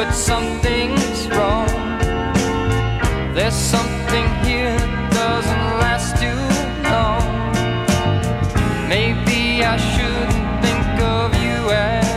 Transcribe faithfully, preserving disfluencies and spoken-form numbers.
that something's wrong. There's something here that doesn't last too long. Maybe I shouldn't think of you as